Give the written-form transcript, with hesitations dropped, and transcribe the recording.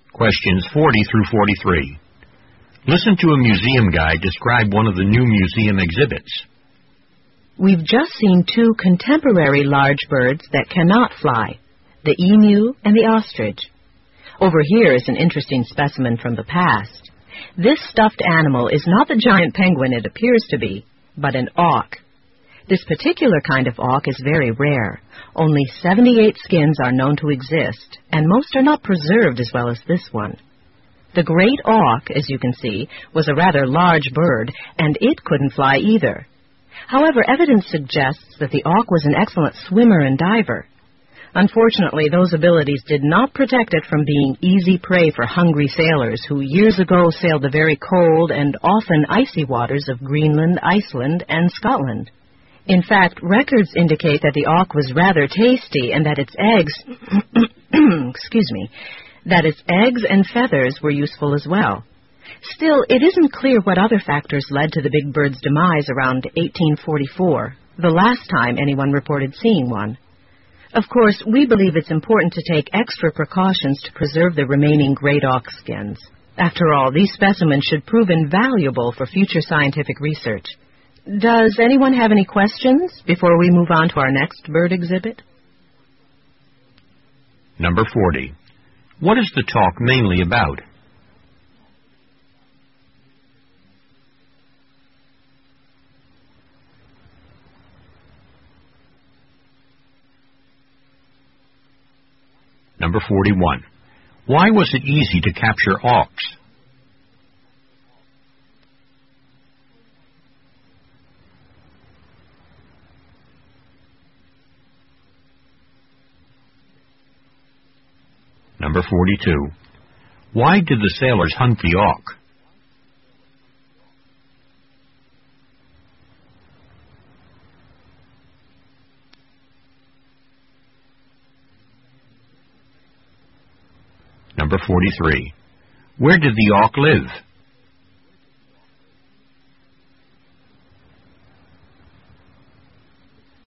Questions 40 through 43. Listen to a museum guide describe one of the new museum exhibits. We've just seen two contemporary large birds that cannot fly, the emu and the ostrich. Over here is an interesting specimen from the past. This stuffed animal is not the giant penguin it appears to be, but an auk. This particular kind of auk is very rare. Only 78 skins are known to exist, and most are not preserved as well as this one. The great auk, as you can see, was a rather large bird, and it couldn't fly either. However, evidence suggests that the auk was an excellent swimmer and diver. Unfortunately, those abilities did not protect it from being easy prey for hungry sailors who years ago sailed the very cold and often icy waters of Greenland, Iceland, and Scotland. In fact, records indicate that the auk was rather tasty and that its eggs, that its eggs and feathers were useful as well. Still, it isn't clear what other factors led to the big bird's demise around 1844, the last time anyone reported seeing one. Of course, we believe it's important to take extra precautions to preserve the remaining great auk skins. After all, these specimens should prove invaluable for future scientific research. Does anyone have any questions before we move on to our next bird exhibit? Number 40. What is the talk mainly about? Number 41. Why was it easy to capture auks? Number 42. Why did the sailors hunt the auk? Number 43. Where did the auk live?